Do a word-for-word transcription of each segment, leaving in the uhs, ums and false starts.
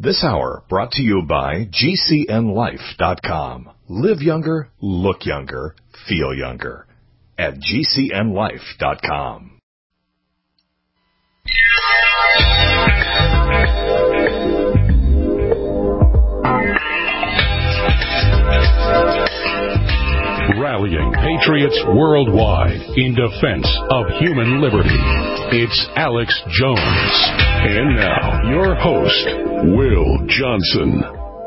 This hour brought to you by G C N life dot com. Live younger, look younger, feel younger at G C N life dot com. Rallying patriots worldwide in defense of human liberty. It's Alex Jones. And now, your host, Will Johnson.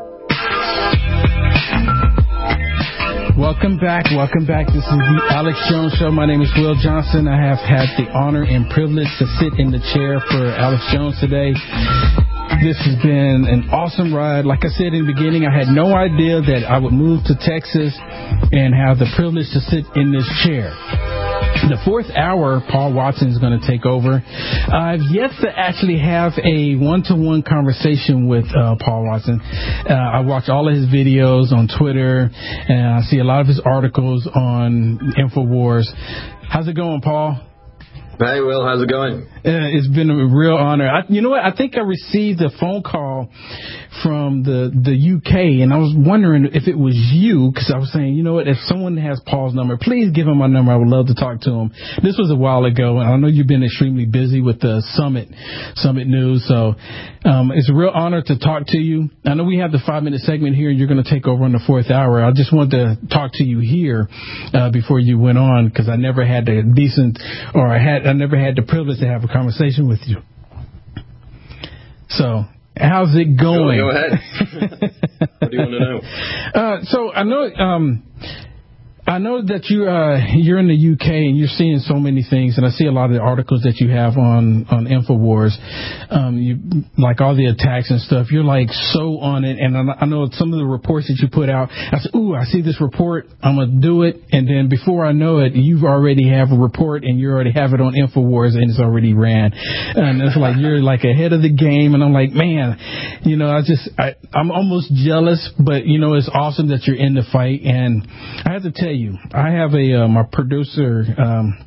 Welcome back. Welcome back. This is the Alex Jones Show. My name is Will Johnson. I have had the honor and privilege to sit in the chair for Alex Jones today. This has been an awesome ride. Like I said in the beginning, I had no idea that I would move to Texas and have the privilege to sit in this chair. The fourth hour, Paul Watson is going to take over. I've yet to actually have a one-to-one conversation with uh, Paul Watson. Uh, I watch all of his videos on Twitter, and I see a lot of his articles on InfoWars. How's it going, Paul? Hey, Will, how's it going? Uh, it's been a real honor. I, you know what? I think I received a phone call from the, the U K, and I was wondering if it was you, because I was saying, you know what, if someone has Paul's number, please give him my number. I would love to talk to him. This was a while ago, and I know you've been extremely busy with the Summit Summit news, so um, it's a real honor to talk to you. I know we have the five-minute segment here, and you're going to take over on the fourth hour. I just wanted to talk to you here uh, before you went on, because I never had the decent, or I had I never had the privilege to have a conversation with you. So, how's it going? Go, go ahead. What do you want to know? Uh, so I know, um, I know that you uh, you're in the U K and you're seeing so many things, and I see a lot of the articles that you have on on InfoWars, um, you like all the attacks and stuff. You're like so on it, and I know some of the reports that you put out. I said, "Ooh, I see this report. I'm gonna do it," and then before I know it, you already have a report and you already have it on InfoWars and it's already ran, and it's like you're like ahead of the game. And I'm like, man, you know, I just I, I'm almost jealous, but you know, it's awesome that you're in the fight. And I have to tell you. You. I have a uh, my producer. Um,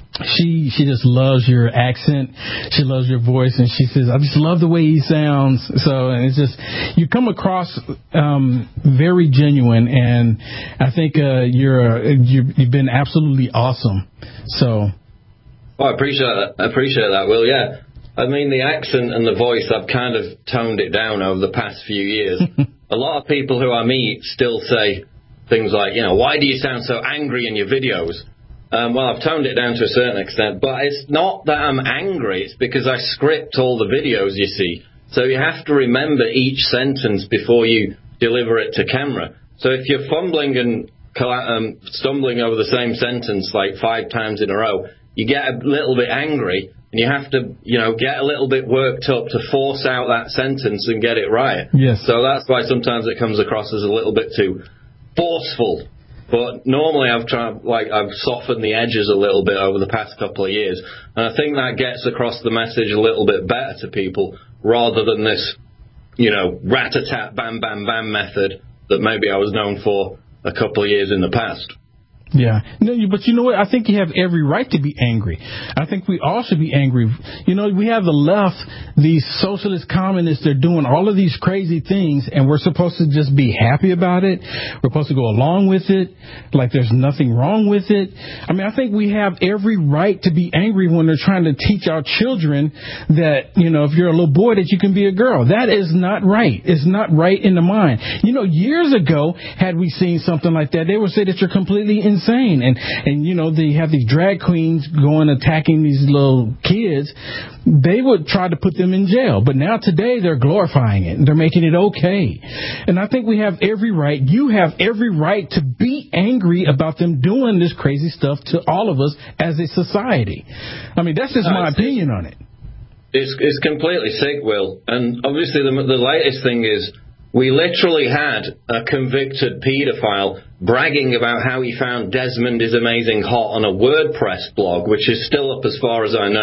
she she just loves your accent. She loves your voice, and she says, "I just love the way he sounds." So, and it's just you come across um, very genuine, and I think uh, you're uh, you, you've been absolutely awesome. So, well, I appreciate that. I appreciate that, Will. Yeah, I mean the accent and the voice. I've kind of toned it down over the past few years. A lot of people who I meet still say things like, you know, why do you sound so angry in your videos? Um, well, I've toned it down to a certain extent, but it's not that I'm angry. It's because I script all the videos, you see. So you have to remember each sentence before you deliver it to camera. So if you're fumbling and um, stumbling over the same sentence like five times in a row, you get a little bit angry, and you have to, you know, get a little bit worked up to force out that sentence and get it right. Yes. So that's why sometimes it comes across as a little bit too forceful, but normally I've tried, like I've softened the edges a little bit over the past couple of years, and I think that gets across the message a little bit better to people rather than this, you know, rat-a-tat, bam-bam-bam method that maybe I was known for a couple of years in the past. Yeah. No, but you know what? I think you have every right to be angry. I think we all should be angry. You know, we have the left, these socialist communists, they're doing all of these crazy things, and we're supposed to just be happy about it. We're supposed to go along with it, like there's nothing wrong with it. I mean, I think we have every right to be angry when they're trying to teach our children that, you know, if you're a little boy, that you can be a girl. That is not right. It's not right in the mind. You know, years ago, had we seen something like that, they would say that you're completely insane. And, and, you know, they have these drag queens going attacking these little kids. They would try to put them in jail. But now today they're glorifying it. They're making it okay. And I think we have every right. You have every right to be angry about them doing this crazy stuff to all of us as a society. I mean, that's just no, my opinion on it. It's, it's completely sick, Will. And obviously the, the latest thing is we literally had a convicted paedophile bragging about how he found Desmond is Amazing hot on a WordPress blog, which is still up as far as I know.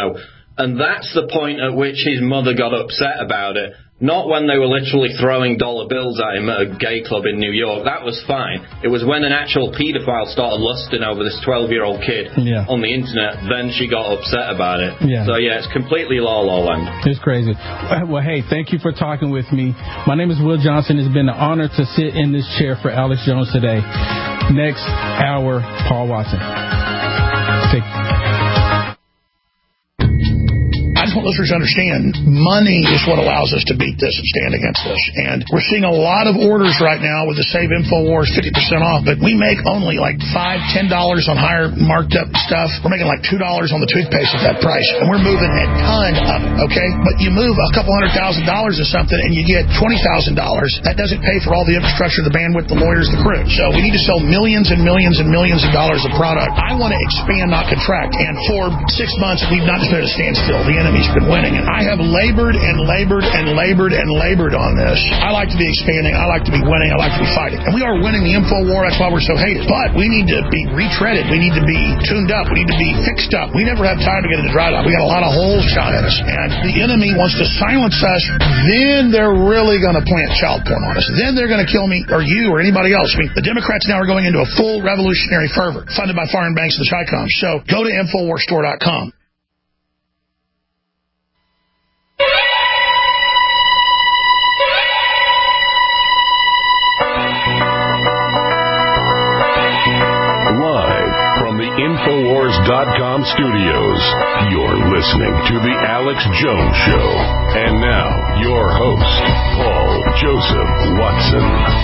And that's the point at which his mother got upset about it. Not when they were literally throwing dollar bills at him at a gay club in New York. That was fine. It was when an actual paedophile started lusting over this twelve-year-old kid yeah. on the internet, then she got upset about it. Yeah. So, yeah, it's completely La La Land. It's crazy. Well, hey, thank you for talking with me. My name is Will Johnson. It's been an honor to sit in this chair for Alex Jones today. Next hour, Paul Watson. Take I just want listeners to understand money is what allows us to beat this and stand against this. And we're seeing a lot of orders right now with the Save InfoWars fifty percent off, but we make only like five dollars, ten dollars on higher marked up stuff. We're making like two dollars on the toothpaste at that price. And we're moving a ton up, okay? But you move a couple hundred thousand dollars or something and you get twenty thousand dollars. That doesn't pay for all the infrastructure, the bandwidth, the lawyers, the crew. So we need to sell millions and millions and millions of dollars of product. I want to expand, not contract. And for six months, we've not just been at a standstill. The enemy's been winning. And I have labored and labored and labored and labored on this. I like to be expanding. I like to be winning. I like to be fighting. And we are winning the info war. That's why we're so hated. But we need to be retreaded. We need to be tuned up. We need to be fixed up. We never have time to get into dry dock. We got a lot of holes shot at us. And the enemy wants to silence us. Then they're really going to plant child porn on us. Then they're going to kill me or you or anybody else. I mean, the Democrats now are going into a full revolutionary fervor funded by foreign banks and the Chi-Coms. So go to infowars store dot com. Infowars dot com studios. You're listening to The Alex Jones Show. And now, your host, Paul Joseph Watson.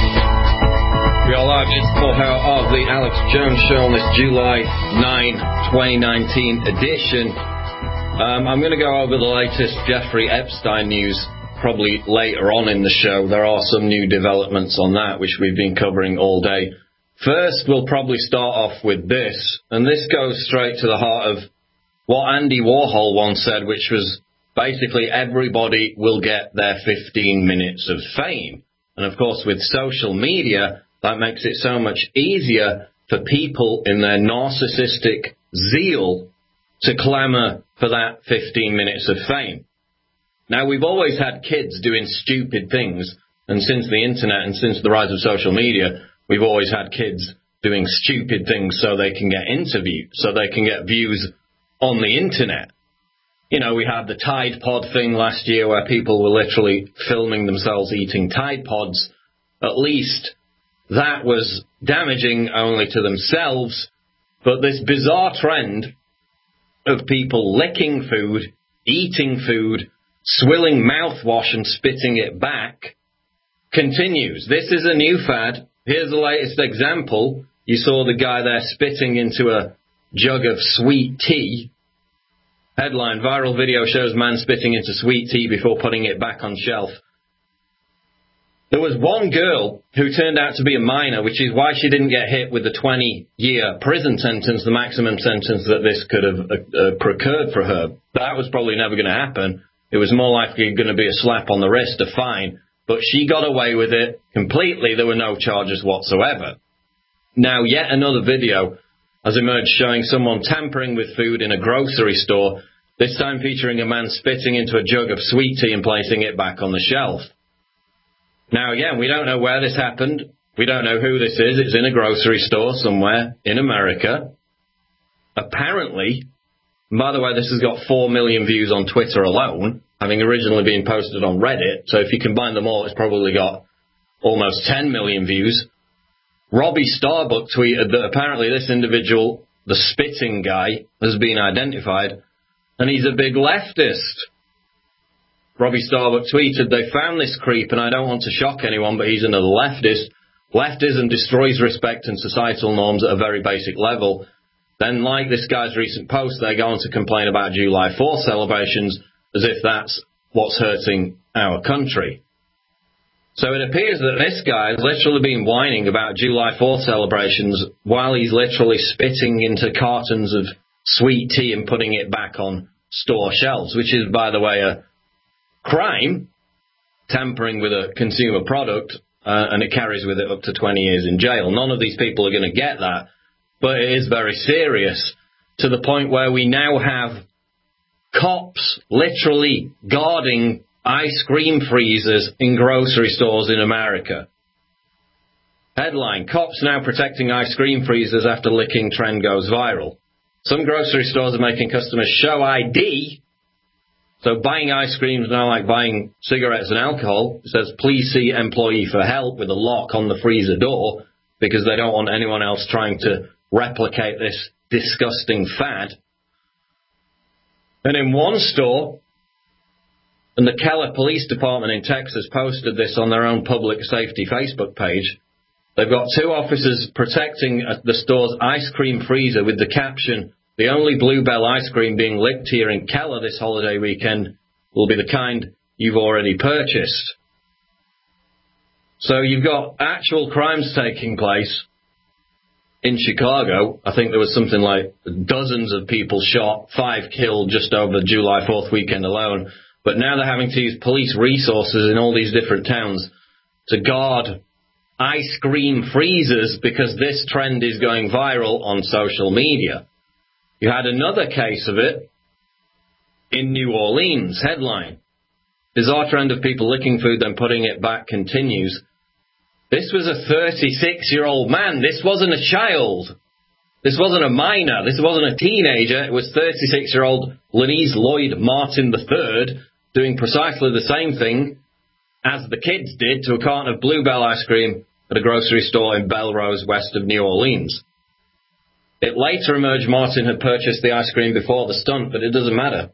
We are live in the full hour of The Alex Jones Show on this July ninth, twenty nineteen edition. Um, I'm going to go over the latest Jeffrey Epstein news probably later on in the show. There are some new developments on that, which we've been covering all day. First, we'll probably start off with this, and this goes straight to the heart of what Andy Warhol once said, which was basically everybody will get their fifteen minutes of fame. And of course, with social media, that makes it so much easier for people in their narcissistic zeal to clamor for that fifteen minutes of fame. Now, we've always had kids doing stupid things, and since the internet and since the rise of social media, we've always had kids doing stupid things so they can get interviewed, so they can get views on the internet. You know, we had the Tide Pod thing last year where people were literally filming themselves eating Tide Pods. At least that was damaging only to themselves. But this bizarre trend of people licking food, eating food, swilling mouthwash and spitting it back continues. This is a new fad. Here's the latest example. You saw the guy there spitting into a jug of sweet tea. Headline, viral video shows man spitting into sweet tea before putting it back on shelf. There was one girl who turned out to be a minor, which is why she didn't get hit with the twenty-year prison sentence, the maximum sentence that this could have uh, procured for her. That was probably never going to happen. It was more likely going to be a slap on the wrist, a fine. But she got away with it completely. There were no charges whatsoever. Now, yet another video has emerged showing someone tampering with food in a grocery store, this time featuring a man spitting into a jug of sweet tea and placing it back on the shelf. Now, again, we don't know where this happened. We don't know who this is. It's in a grocery store somewhere in America. Apparently, by the way, this has got four million views on Twitter alone, having originally been posted on Reddit. So if you combine them all, it's probably got almost ten million views. Robbie Starbuck tweeted that apparently this individual, the spitting guy, has been identified, and he's a big leftist. Robbie Starbuck tweeted, they found this creep, and I don't want to shock anyone, but he's another leftist. Leftism destroys respect and societal norms at a very basic level. Then, like this guy's recent post, they go on to complain about July fourth celebrations as if that's what's hurting our country. So it appears that this guy has literally been whining about July fourth celebrations while he's literally spitting into cartons of sweet tea and putting it back on store shelves, which is, by the way, a crime, tampering with a consumer product, uh, and it carries with it up to twenty years in jail. None of these people are going to get that, but it is very serious to the point where we now have Cops literally guarding ice cream freezers in grocery stores in America. Headline, cops now protecting ice cream freezers after licking trend goes viral. Some grocery stores are making customers show I D. So buying ice cream is now like buying cigarettes and alcohol. It says, please see employee for help with a lock on the freezer door because they don't want anyone else trying to replicate this disgusting fad. And in one store, and the Keller Police Department in Texas posted this on their own public safety Facebook page, they've got two officers protecting the store's ice cream freezer with the caption, the only Bluebell ice cream being licked here in Keller this holiday weekend will be the kind you've already purchased. So you've got actual crimes taking place in Chicago. I think there was something like dozens of people shot, five killed just over the July fourth weekend alone. But now they're having to use police resources in all these different towns to guard ice cream freezers because this trend is going viral on social media. You had another case of it in New Orleans. Headline, bizarre trend of people licking food then putting it back continues. This was a thirty-six-year-old man. This wasn't a child. This wasn't a minor. This wasn't a teenager. It was thirty-six-year-old Lenise Lloyd Martin the third doing precisely the same thing as the kids did to a carton of Bluebell ice cream at a grocery store in Belrose, west of New Orleans. It later emerged Martin had purchased the ice cream before the stunt, but it doesn't matter.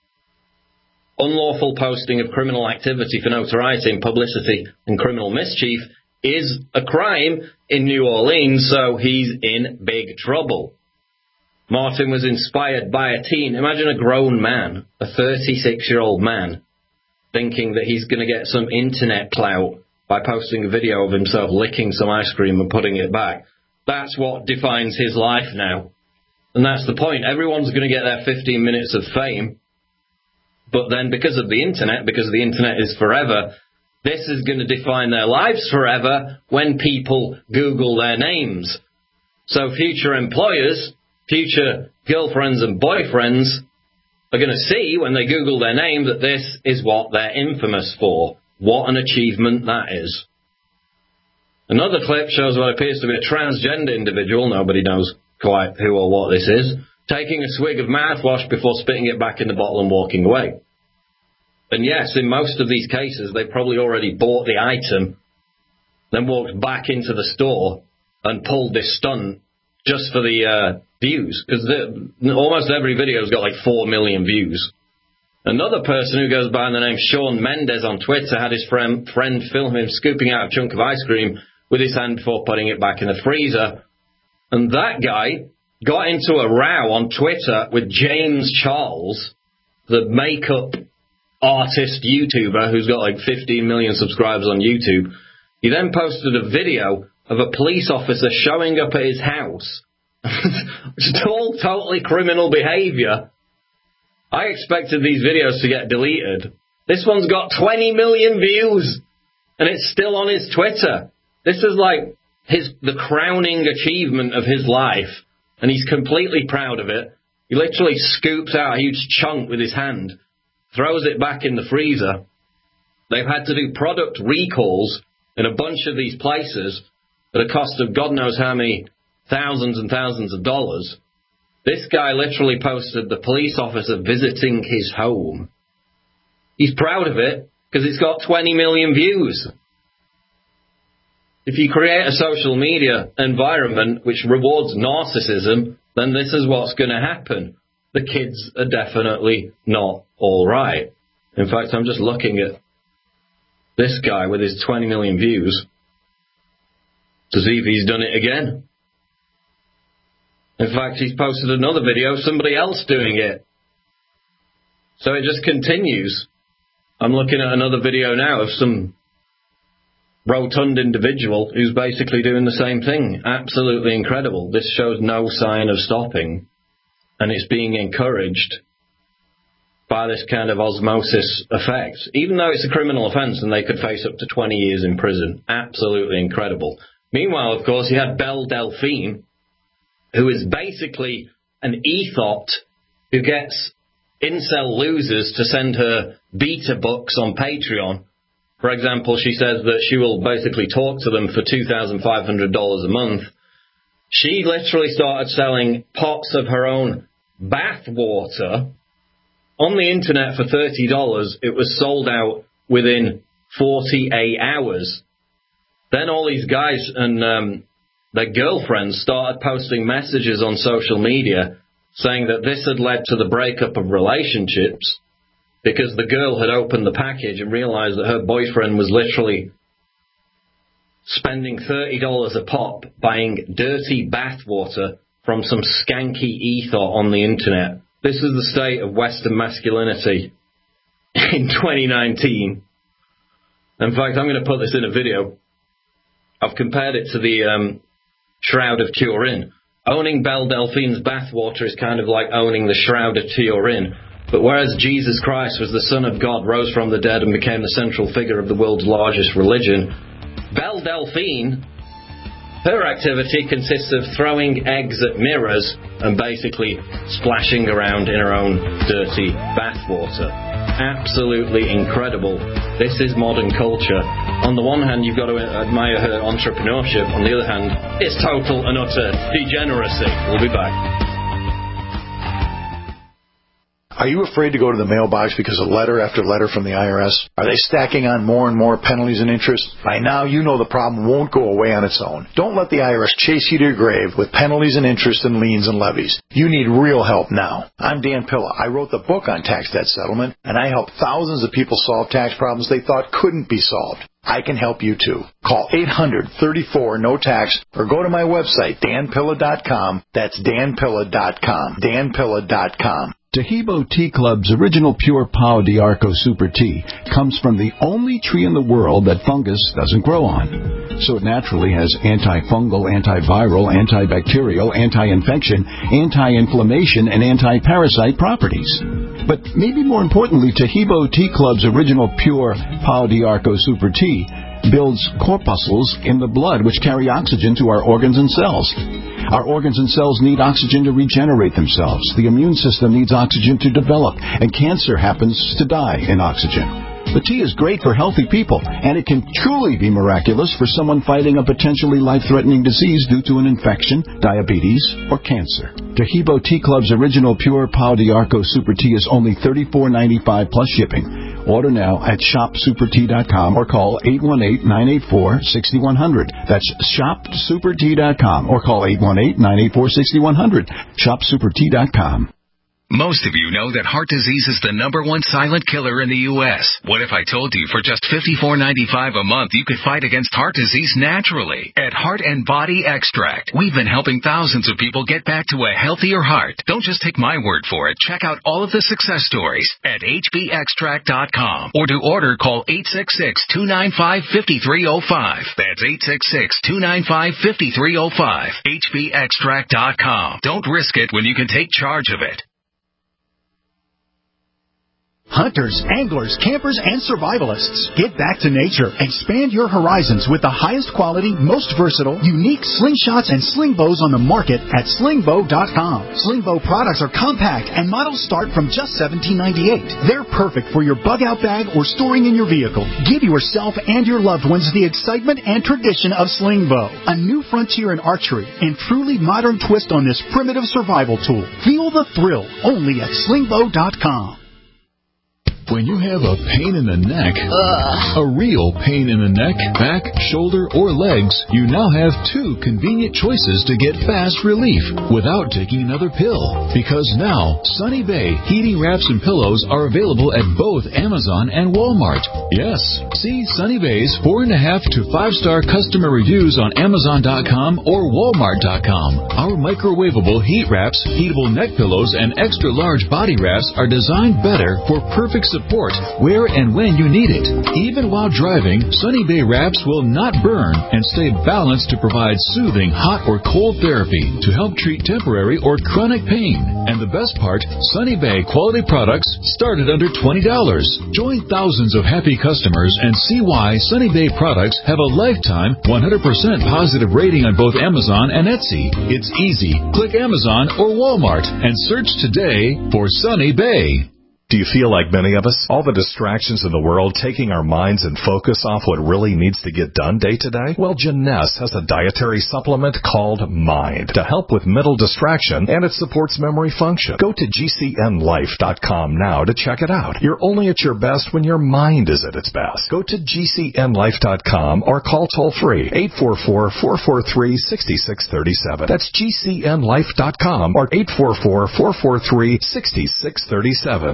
Unlawful posting of criminal activity for notoriety and publicity and criminal mischief is a crime in New Orleans, so he's in big trouble. Martin was inspired by a teen. Imagine a grown man, a thirty-six-year-old man, thinking that he's going to get some internet clout by posting a video of himself licking some ice cream and putting it back. That's what defines his life now. And that's the point. Everyone's going to get their fifteen minutes of fame. But then because of the internet, because the internet is forever, this is going to define their lives forever when people Google their names. So future employers, future girlfriends and boyfriends are going to see when they Google their name that this is what they're infamous for. What an achievement that is. Another clip shows what appears to be a transgender individual, nobody knows quite who or what this is, taking a swig of mouthwash before spitting it back in the bottle and walking away. And yes, in most of these cases, they probably already bought the item, then walked back into the store and pulled this stunt just for the uh, views, because almost every video's got like four million views. Another person who goes by the name Shawn Mendes on Twitter had his friend, friend film him scooping out a chunk of ice cream with his hand before putting it back in the freezer. And that guy got into a row on Twitter with James Charles, the makeup artist YouTuber who's got like fifteen million subscribers on YouTube. He then posted a video of a police officer showing up at his house, which is all totally criminal behavior. I expected these videos to get deleted. This one's got twenty million views, and it's still on his Twitter. This is like his the crowning achievement of his life, and he's completely proud of it. He literally scoops out a huge chunk with his hand, throws it back in the freezer. They've had to do product recalls in a bunch of these places at a cost of God knows how many thousands and thousands of dollars. This guy literally posted the police officer visiting his home. He's proud of it because it's got twenty million views. If you create a social media environment which rewards narcissism, then this is what's going to happen. The kids are definitely not all right. In fact, I'm just looking at this guy with his twenty million views to see if he's done it again. In fact, he's posted another video of somebody else doing it. So it just continues. I'm looking at another video now of some rotund individual who's basically doing the same thing. Absolutely incredible. This shows no sign of stopping. And it's being encouraged by this kind of osmosis effect. Even though it's a criminal offence and they could face up to twenty years in prison. Absolutely incredible. Meanwhile, of course, you had Belle Delphine, who is basically an E T H O T who gets incel losers to send her beta books on Patreon. For example, she says that she will basically talk to them for two thousand five hundred dollars a month. She literally started selling pots of her own bath water on the internet for thirty dollars. It was sold out within forty-eight hours. Then all these guys and um, their girlfriends started posting messages on social media saying that this had led to the breakup of relationships because the girl had opened the package and realized that her boyfriend was literally spending thirty dollars a pop buying dirty bathwater from some skanky ether on the internet. This is the state of Western masculinity in twenty nineteen. In fact, I'm going to put this in a video. I've compared it to the um, Shroud of Turin. Owning Belle Delphine's bathwater is kind of like owning the Shroud of Turin. But whereas Jesus Christ was the Son of God, rose from the dead, and became the central figure of the world's largest religion, Belle Delphine, her activity consists of throwing eggs at mirrors and basically splashing around in her own dirty bathwater. Absolutely incredible. This is modern culture. On the one hand, you've got to admire her entrepreneurship. On the other hand, it's total and utter degeneracy. We'll be back. Are you afraid to go to the mailbox because of letter after letter from the I R S? Are they stacking on more and more penalties and interest? By now, you know the problem won't go away on its own. Don't let the I R S chase you to your grave with penalties and interest and liens and levies. You need real help now. I'm Dan Pilla. I wrote the book on tax debt settlement, and I helped thousands of people solve tax problems they thought couldn't be solved. I can help you too. Call eight hundred, thirty-four, no tax or go to my website, dan pilla dot com. That's dan pilla dot com. dan pilla dot com. Taheebo Tea Club's original pure Pau d'Arco Super Tea comes from the only tree in the world that fungus doesn't grow on. So it naturally has antifungal, antiviral, antibacterial, anti-infection, anti-inflammation, and anti-parasite properties. But maybe more importantly, Taheebo Tea Club's original pure Pau d'Arco Super Tea builds corpuscles in the blood which carry oxygen to our organs and cells. Our organs and cells need oxygen to regenerate themselves. The immune system needs oxygen to develop, and cancer happens to die in oxygen. The tea is great for healthy people, and it can truly be miraculous for someone fighting a potentially life-threatening disease due to an infection, diabetes, or cancer. Taheebo Tea Club's original pure Pau d'Arco Super Tea is only thirty-four ninety-five plus shipping. Order now at shop super tea dot com or call eight one eight, nine eight four, six one zero zero. That's shop super tea dot com or call eight one eight, nine eight four, six one zero zero. shop super tea dot com. Most of you know that heart disease is the number one silent killer in the U S What if I told you for just fifty-four ninety-five a month you could fight against heart disease naturally? At Heart and Body Extract, we've been helping thousands of people get back to a healthier heart. Don't just take my word for it. Check out all of the success stories at h b extract dot com. Or to order, call eight six six, two nine five, five three zero five. That's eight six six, two nine five, five three zero five. h b extract dot com. Don't risk it when you can take charge of it. Hunters, anglers, campers, and survivalists, get back to nature. Expand your horizons with the highest quality, most versatile, unique slingshots and sling bows on the market at sling bow dot com. Sling bow products are compact and models start from just seventeen ninety-eight. They're perfect for your bug-out bag or storing in your vehicle. Give yourself and your loved ones the excitement and tradition of sling bow, a new frontier in archery and truly modern twist on this primitive survival tool. Feel the thrill only at sling bow dot com. When you have a pain in the neck, Ugh. a real pain in the neck, back, shoulder, or legs, you now have two convenient choices to get fast relief without taking another pill. Because now, Sunny Bay heating wraps and pillows are available at both Amazon and Walmart. Yes, see Sunny Bay's four and a half to five star customer reviews on Amazon dot com or Walmart dot com. Our microwavable heat wraps, heatable neck pillows, and extra large body wraps are designed better for perfect support support where and when you need it. Even while driving, Sunny Bay wraps will not burn and stay balanced to provide soothing hot or cold therapy to help treat temporary or chronic pain. And the best part, Sunny Bay quality products start at under twenty dollars. Join thousands of happy customers and see why Sunny Bay products have a lifetime one hundred percent positive rating on both Amazon and Etsy. It's easy. Click Amazon or Walmart and search today for Sunny Bay. Do you feel like many of us? All the distractions in the world taking our minds and focus off what really needs to get done day to day? Well, Jeunesse has a dietary supplement called Mind to help with mental distraction, and it supports memory function. Go to G C N life dot com now to check it out. You're only at your best when your mind is at its best. Go to G C N life dot com or call toll-free eight four four, four four three, six six three seven. That's G C N life dot com or eight four four, four four three, six six three seven.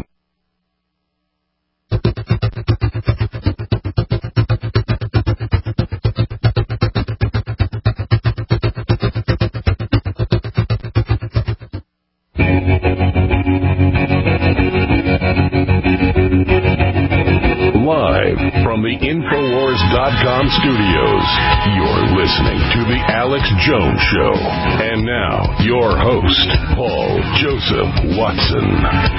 Live from the Infowars dot com studios, you're listening to The Alex Jones Show. And now, your host, Paul Joseph Watson.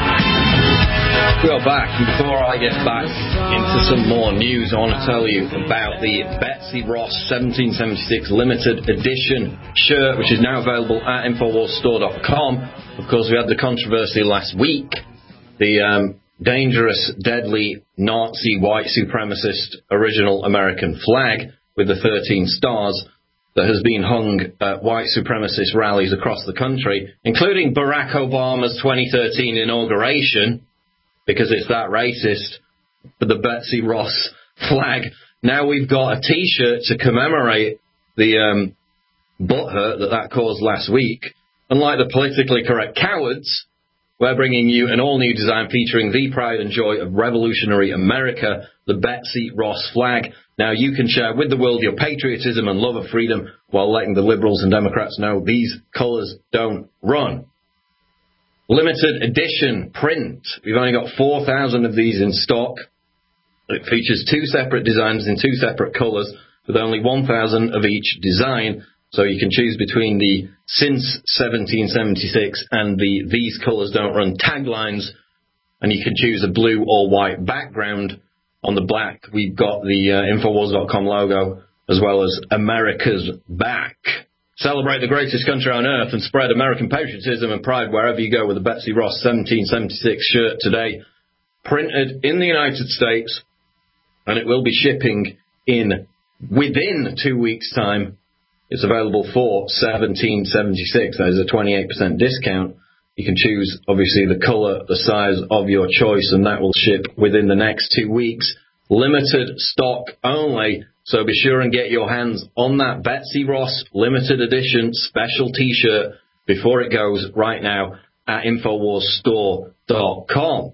Well, back. Before I get back into some more news, I want to tell you about the Betsy Ross seventeen seventy-six limited edition shirt, which is now available at Infowars store dot com. Of course, we had the controversy last week. The um, dangerous, deadly, Nazi, white supremacist original American flag with the thirteen stars that has been hung at white supremacist rallies across the country, including Barack Obama's twenty thirteen inauguration, because it's that racist, for the Betsy Ross flag. Now we've got a T-shirt to commemorate the um, butthurt that that caused last week. Unlike the politically correct cowards, we're bringing you an all-new design featuring the pride and joy of revolutionary America, the Betsy Ross flag. Now you can share with the world your patriotism and love of freedom while letting the liberals and Democrats know these colors don't run. Limited edition print. We've only got four thousand of these in stock. It features two separate designs in two separate colors with only one thousand of each design. So you can choose between the Since seventeen seventy-six and the These Colors Don't Run taglines. And you can choose a blue or white background. On the black, we've got the uh, Infowars dot com logo as well as America's Back. Celebrate the greatest country on earth and spread American patriotism and pride wherever you go with the Betsy Ross seventeen seventy-six shirt today. Printed in the United States, and it will be shipping in within two weeks' time. It's available for seventeen seventy-six. That is a twenty-eight percent discount. You can choose, obviously, the color, the size of your choice, and that will ship within the next two weeks. Limited stock only. So be sure and get your hands on that Betsy Ross limited edition special T-shirt before it goes right now at Infowars store dot com.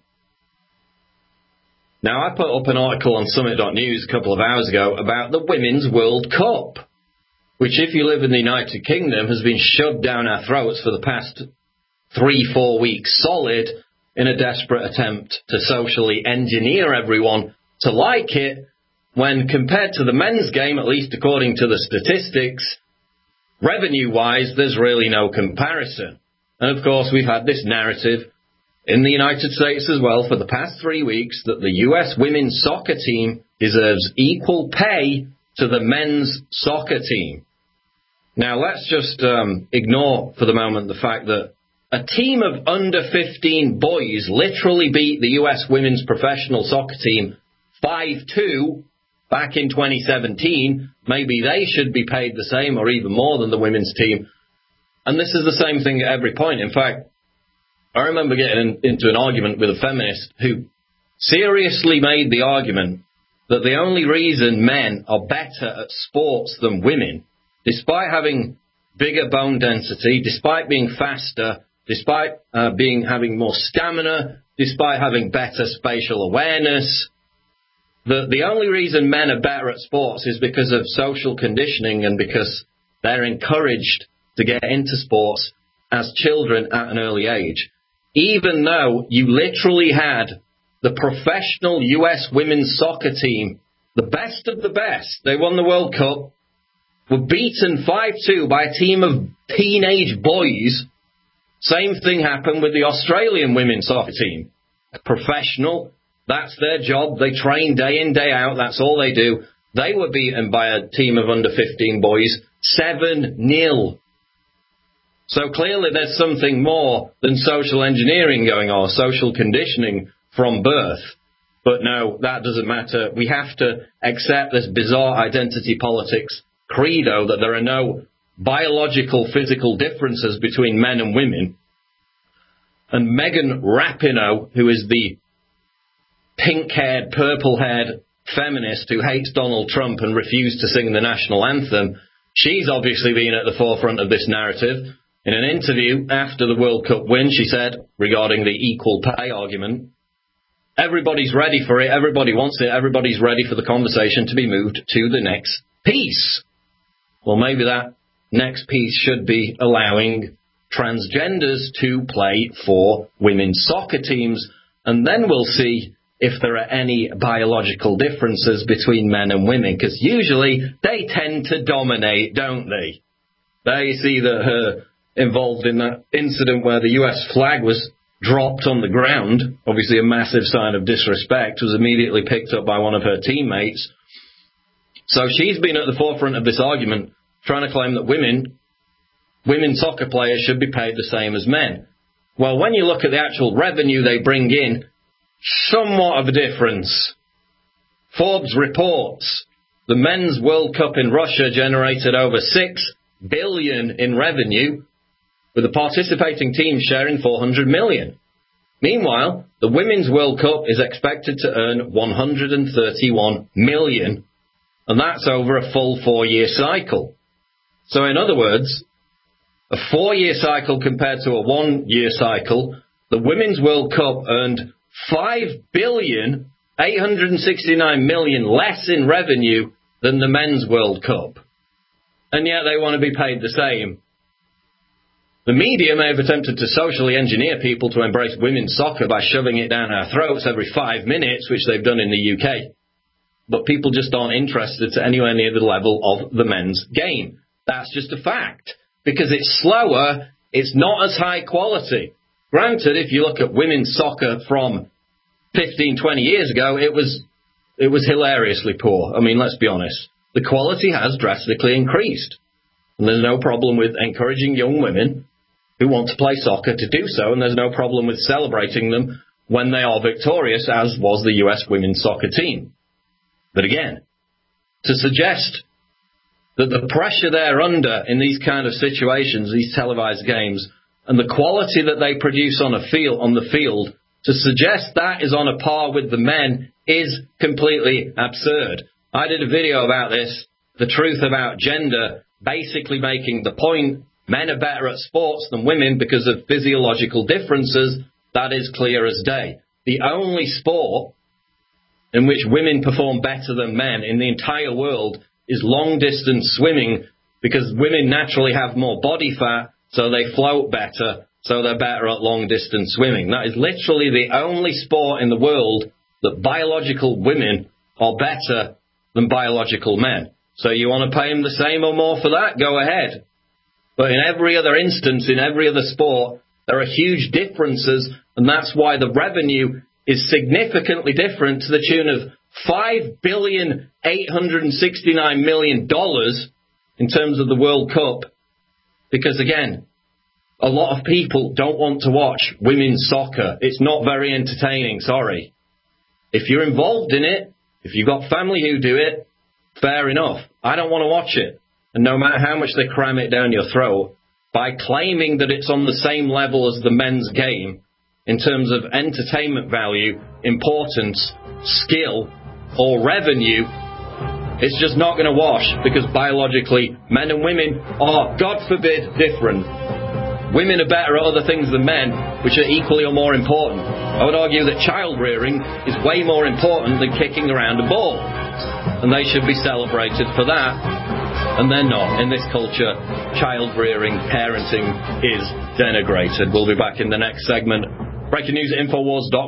Now, I put up an article on Summit dot news a couple of hours ago about the Women's World Cup, which, if you live in the United Kingdom, has been shoved down our throats for the past three, four weeks solid in a desperate attempt to socially engineer everyone to like it, when compared to the men's game, at least according to the statistics, revenue-wise, there's really no comparison. And, of course, we've had this narrative in the United States as well for the past three weeks that the U S women's soccer team deserves equal pay to the men's soccer team. Now, let's just um, ignore for the moment the fact that a team of under fifteen boys literally beat the U S women's professional soccer team five two back in twenty seventeen. Maybe they should be paid the same or even more than the women's team. And this is the same thing at every point. In fact, I remember getting in, into an argument with a feminist who seriously made the argument that the only reason men are better at sports than women, despite having bigger bone density, despite being faster, despite uh, being having more stamina, despite having better spatial awareness, the, the only reason men are better at sports is because of social conditioning and because they're encouraged to get into sports as children at an early age. Even though you literally had the professional U S women's soccer team, the best of the best, they won the World Cup, were beaten five two by a team of teenage boys. Same thing happened with the Australian women's soccer team. Professional, that's their job. They train day in, day out. That's all they do. They were beaten by a team of under fifteen boys, seven nil. So clearly there's something more than social engineering going on, social conditioning from birth. But no, that doesn't matter. We have to accept this bizarre identity politics credo that there are no biological, physical differences between men and women. And Megan Rapinoe, who is the pink-haired, purple-haired feminist who hates Donald Trump and refused to sing the national anthem, she's obviously been at the forefront of this narrative. In an interview after the World Cup win, she said, regarding the equal pay argument, everybody's ready for it, everybody wants it, everybody's ready for the conversation to be moved to the next piece. Well, maybe that next piece should be allowing transgenders to play for women's soccer teams, and then we'll see if there are any biological differences between men and women, because usually they tend to dominate, don't they? There you see that her involved in that incident where the U S flag was dropped on the ground, obviously a massive sign of disrespect, was immediately picked up by one of her teammates. So she's been at the forefront of this argument, trying to claim that women, women soccer players should be paid the same as men. Well, when you look at the actual revenue they bring in, somewhat of a difference. Forbes reports the Men's World Cup in Russia generated over six billion dollars in revenue, with the participating teams sharing four hundred million dollars. Meanwhile, the Women's World Cup is expected to earn one hundred thirty-one million dollars, and that's over a full four-year cycle. So in other words, a four-year cycle compared to a one-year cycle, the Women's World Cup earned five billion eight hundred sixty-nine million dollars less in revenue than the Men's World Cup. And yet they want to be paid the same. The media may have attempted to socially engineer people to embrace women's soccer by shoving it down our throats every five minutes, which they've done in the U K. But people just aren't interested to anywhere near the level of the men's game. That's just a fact. Because it's slower, it's not as high quality. Granted, if you look at women's soccer from fifteen, twenty years ago, it was it was hilariously poor. I mean, let's be honest. The quality has drastically increased. And there's no problem with encouraging young women who want to play soccer to do so, and there's no problem with celebrating them when they are victorious, as was the U S women's soccer team. But again, to suggest that the pressure they're under in these kind of situations, these televised games, and the quality that they produce on a field, on the field, to suggest that is on a par with the men is completely absurd. I did a video about this, The Truth About Gender, basically making the point men are better at sports than women because of physiological differences. That is clear as day. The only sport in which women perform better than men in the entire world is long-distance swimming, because women naturally have more body fat, so they float better, so they're better at long-distance swimming. That is literally the only sport in the world that biological women are better than biological men. So you want to pay them the same or more for that? Go ahead. But in every other instance, in every other sport, there are huge differences, and that's why the revenue is significantly different, to the tune of five billion eight hundred sixty-nine million dollars in terms of the World Cup. Because again, a lot of people don't want to watch women's soccer. It's not very entertaining, sorry. If you're involved in it, if you've got family who do it, fair enough. I don't want to watch it. And no matter how much they cram it down your throat, by claiming that it's on the same level as the men's game, in terms of entertainment value, importance, skill, or revenue, it's just not going to wash, because biologically, men and women are, God forbid, different. Women are better at other things than men, which are equally or more important. I would argue that child rearing is way more important than kicking around a ball. And they should be celebrated for that. And they're not. In this culture, child rearing, parenting is denigrated. We'll be back in the next segment. Breaking news at Infowars dot com.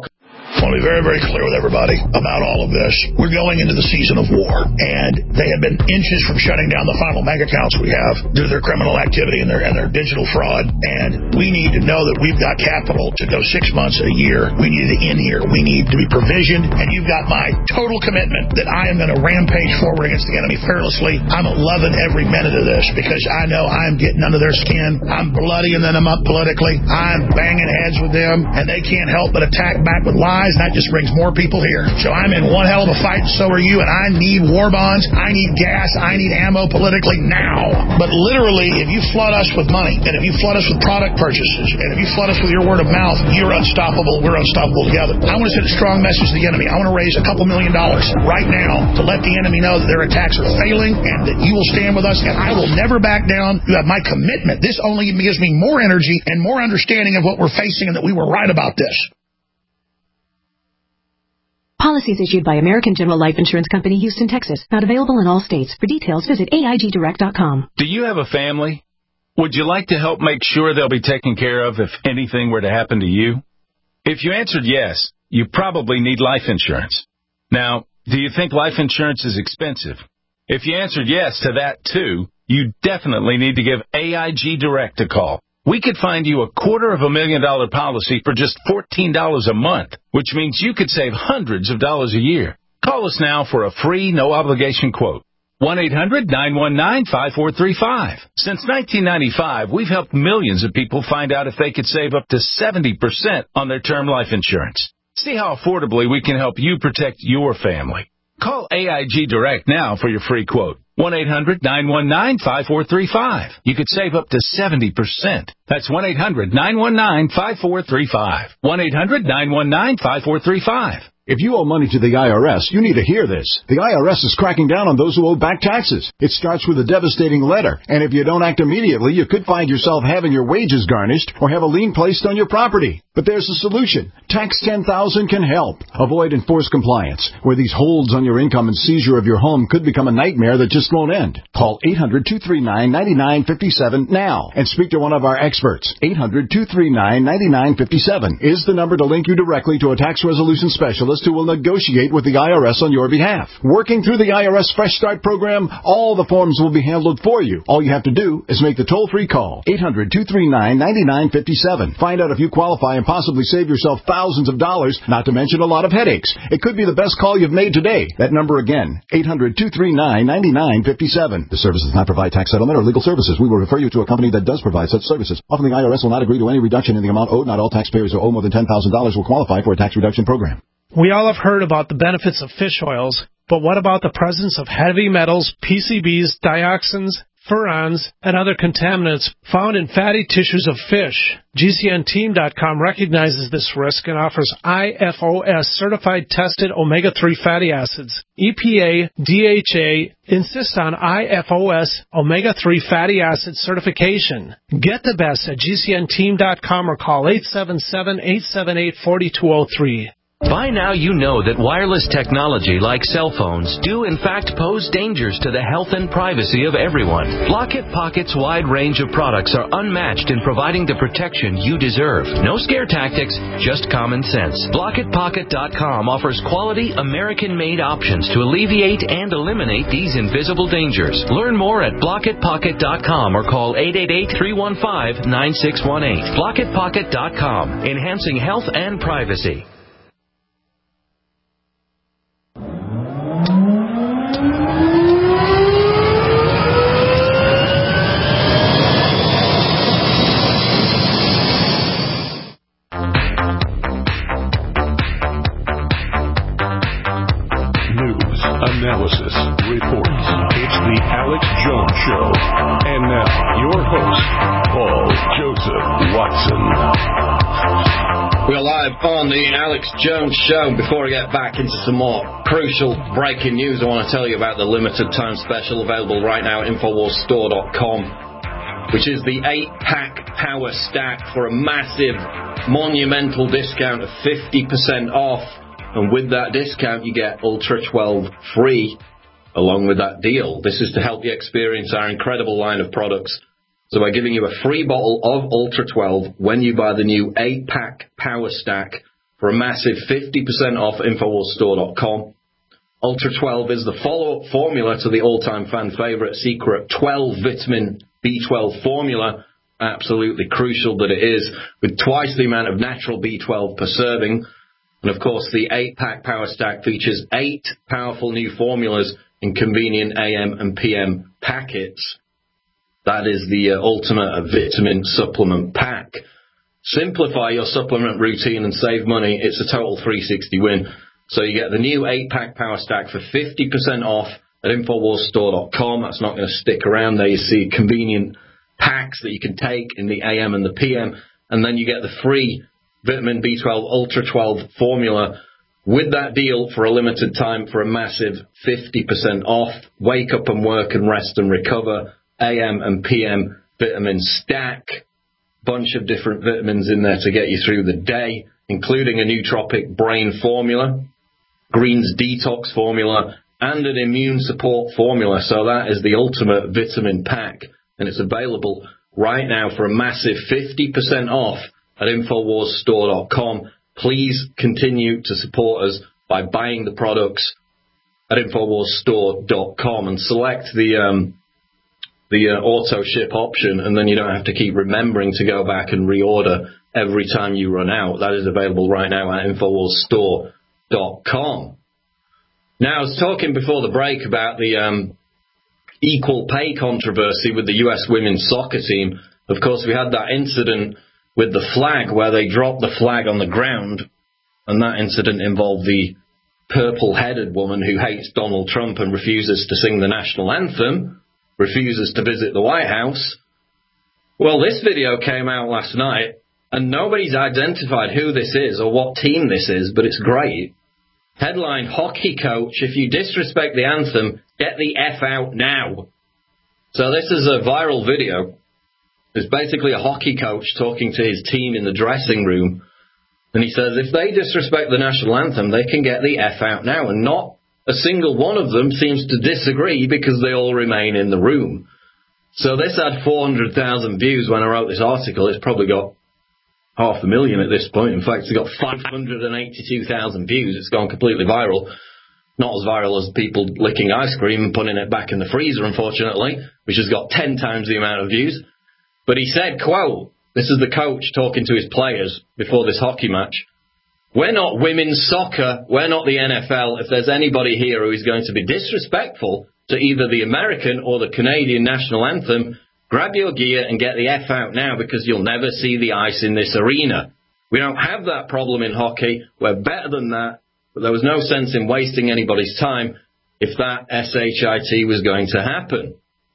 I want to be very, very clear with everybody about all of this. We're going into the season of war, and they have been inches from shutting down the final bank accounts we have due to their criminal activity and their and their digital fraud. And we need to know that we've got capital to go six months a year. We need it in here. We need to be provisioned, and you've got my total commitment that I am going to rampage forward against the enemy fearlessly. I'm loving every minute of this because I know I'm getting under their skin. I'm bloodying them up politically. I'm banging heads with them, and they can't help but attack back with lies. And that just brings more people here. So I'm in one hell of a fight, and so are you, and I need war bonds, I need gas, I need ammo politically now. But literally, if you flood us with money, and if you flood us with product purchases, and if you flood us with your word of mouth, you're unstoppable, we're unstoppable together. I want to send a strong message to the enemy. I want to raise a couple million dollars right now to let the enemy know that their attacks are failing, and that you will stand with us, and I will never back down. You have my commitment. This only gives me more energy and more understanding of what we're facing, and that we were right about this. Policies issued by American General Life Insurance Company, Houston, Texas. Not available in all states. For details, visit A I G direct dot com. Do you have a family? Would you like to help make sure they'll be taken care of if anything were to happen to you? If you answered yes, you probably need life insurance. Now, do you think life insurance is expensive? If you answered yes to that too, you definitely need to give A I G Direct a call. We could find you a quarter of a million dollar policy for just fourteen dollars a month, which means you could save hundreds of dollars a year. Call us now for a free, no-obligation quote. one eight hundred nine one nine five four three five. Since nineteen ninety-five, we've helped millions of people find out if they could save up to seventy percent on their term life insurance. See how affordably we can help you protect your family. Call A I G Direct now for your free quote. one eight hundred nine one nine five four three five. You could save up to seventy percent. That's one eight hundred nine one nine five four three five. one eight hundred nine one nine five four three five. If you owe money to the I R S, you need to hear this. The I R S is cracking down on those who owe back taxes. It starts with a devastating letter, and if you don't act immediately, you could find yourself having your wages garnished or have a lien placed on your property. But there's a solution. Tax ten thousand can help. Avoid enforced compliance, where these holds on your income and seizure of your home could become a nightmare that just won't end. Call eight hundred two three nine nine nine five seven now and speak to one of our experts. eight hundred two three nine nine nine five seven is the number to link you directly to a tax resolution specialist who will negotiate with the I R S on your behalf. Working through the I R S Fresh Start program, all the forms will be handled for you. All you have to do is make the toll-free call. eight hundred two three nine nine nine five seven. Find out if you qualify and possibly save yourself thousands of dollars, not to mention a lot of headaches. It could be the best call you've made today. That number again, eight hundred two three nine nine nine five seven. The service does not provide tax settlement or legal services. We will refer you to a company that does provide such services. Often the I R S will not agree to any reduction in the amount owed. Not all taxpayers who owe more than ten thousand dollars will qualify for a tax reduction program. We all have heard about the benefits of fish oils, but what about the presence of heavy metals, P C Bs, dioxins, furans, and other contaminants found in fatty tissues of fish? G C N team dot com recognizes this risk and offers I F O S certified tested omega three fatty acids. E P A, D H A insist on I F O S omega three fatty acid certification. Get the best at G C N team dot com or call eight seven seven, eight seven eight, four two zero three. By now you know that wireless technology like cell phones do in fact pose dangers to the health and privacy of everyone. Blockit Pocket's wide range of products are unmatched in providing the protection you deserve. No scare tactics, just common sense. Blockit Pocket dot com offers quality American-made options to alleviate and eliminate these invisible dangers. Learn more at Blockit Pocket dot com or call eight eight eight, three one five, nine six one eight. Blockit Pocket dot com, enhancing health and privacy. Analysis, reports. It's the Alex Jones Show. And now, your host, Paul Joseph Watson. We're live on the Alex Jones Show. Before I get back into some more crucial breaking news, I want to tell you about the limited time special available right now at Infowars Store dot com, which is the eight pack Power Stack for a massive, monumental discount of fifty percent off. And with that discount, you get Ultra twelve free along with that deal. This is to help you experience our incredible line of products. So by giving you a free bottle of Ultra twelve when you buy the new eight pack Power Stack for a massive fifty percent off at Infowars Store dot com. Ultra twelve is the follow-up formula to the all-time fan favorite Secret twelve vitamin B twelve formula. Absolutely crucial that it is, with twice the amount of natural B twelve per serving. And of course, the eight-pack Power Stack features eight powerful new formulas in convenient A M and P M packets. That is the uh, ultimate vitamin supplement pack. Simplify your supplement routine and save money. It's a total three sixty win. So you get the new eight-pack Power Stack for fifty percent off at Infowars Store dot com. That's not going to stick around. There you see convenient packs that you can take in the A M and the P M. And then you get the free Vitamin B twelve Ultra twelve formula with that deal for a limited time for a massive fifty percent off. Wake up and work and rest and recover. A M and P M vitamin stack. Bunch of different vitamins in there to get you through the day, including a nootropic brain formula, greens detox formula, and an immune support formula. So that is the ultimate vitamin pack, and it's available right now for a massive fifty percent off at Infowars Store dot com. Please continue to support us by buying the products at Infowars Store dot com and select the um, the uh, auto ship option, and then you don't have to keep remembering to go back and reorder every time you run out. That is available right now at Infowars Store dot com. Now, I was talking before the break about the um, equal pay controversy with the U S women's soccer team. Of course, we had that incident with the flag where they dropped the flag on the ground, and that incident involved the purple-headed woman who hates Donald Trump and refuses to sing the national anthem, refuses to visit the White House. Well, this video came out last night, and nobody's identified who this is or what team this is, but it's great. Headline, hockey coach, if you disrespect the anthem, get the F out now. So this is a viral video. It's basically a hockey coach talking to his team in the dressing room. And he says if they disrespect the national anthem, they can get the F out now. And not a single one of them seems to disagree because they all remain in the room. So this had four hundred thousand views when I wrote this article. It's probably got half a million at this point. In fact, it's got five hundred eighty-two thousand views. It's gone completely viral. Not as viral as people licking ice cream and putting it back in the freezer, unfortunately, which has got ten times the amount of views. But he said, quote, this is the coach talking to his players before this hockey match. We're not women's soccer. We're not the N F L. If there's anybody here who is going to be disrespectful to either the American or the Canadian national anthem, grab your gear and get the F out now because you'll never see the ice in this arena. We don't have that problem in hockey. We're better than that. But there was no sense in wasting anybody's time if that S H I T was going to happen.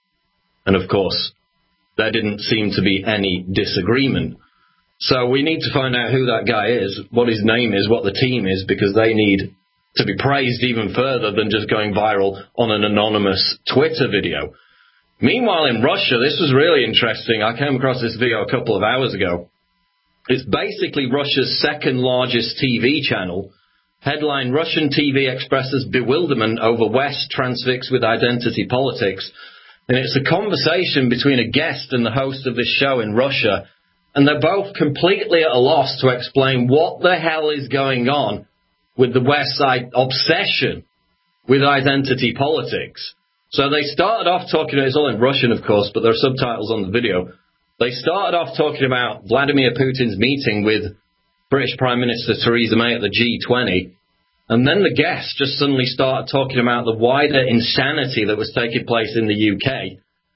And of course, there didn't seem to be any disagreement. So we need to find out who that guy is, what his name is, what the team is, because they need to be praised even further than just going viral on an anonymous Twitter video. Meanwhile, in Russia, this was really interesting. I came across this video a couple of hours ago. It's basically Russia's second largest T V channel. Headline, Russian T V expresses bewilderment over West transfixed with identity politics. And it's a conversation between a guest and the host of this show in Russia. And they're both completely at a loss to explain what the hell is going on with the West Side obsession with identity politics. So they started off talking, it's all in Russian, of course, but there are subtitles on the video. They started off talking about Vladimir Putin's meeting with British Prime Minister Theresa May at the G twenty. And then the guests just suddenly started talking about the wider insanity that was taking place in the U K.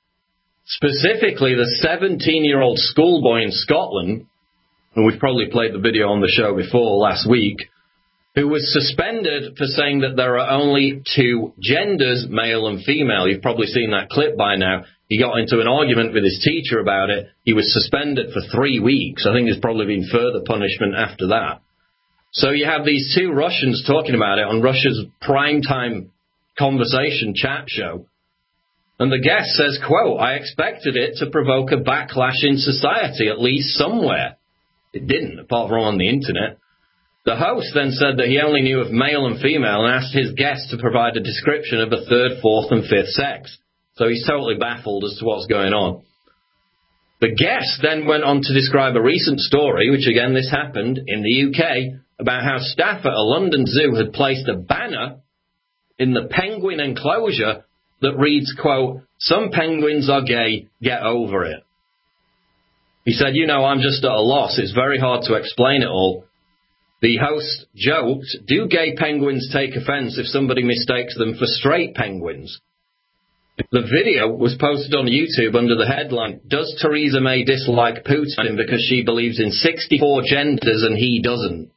Specifically, the seventeen-year-old schoolboy in Scotland, and we've probably played the video on the show before last week, who was suspended for saying that there are only two genders, male and female. You've probably seen that clip by now. He got into an argument with his teacher about it. He was suspended for three weeks. I think there's probably been further punishment after that. So you have these two Russians talking about it on Russia's primetime conversation chat show. And the guest says, quote, I expected it to provoke a backlash in society, at least somewhere. It didn't, apart from on the internet. The host then said that he only knew of male and female and asked his guest to provide a description of a third, fourth and fifth sex. So he's totally baffled as to what's going on. The guest then went on to describe a recent story, which again this happened in the U K, about how staff at a London zoo had placed a banner in the penguin enclosure that reads, quote, "Some penguins are gay, get over it." He said, you know, I'm just at a loss. It's very hard to explain it all. The host joked, do gay penguins take offense if somebody mistakes them for straight penguins? The video was posted on YouTube under the headline, Does Theresa May dislike Putin because she believes in sixty-four genders and he doesn't?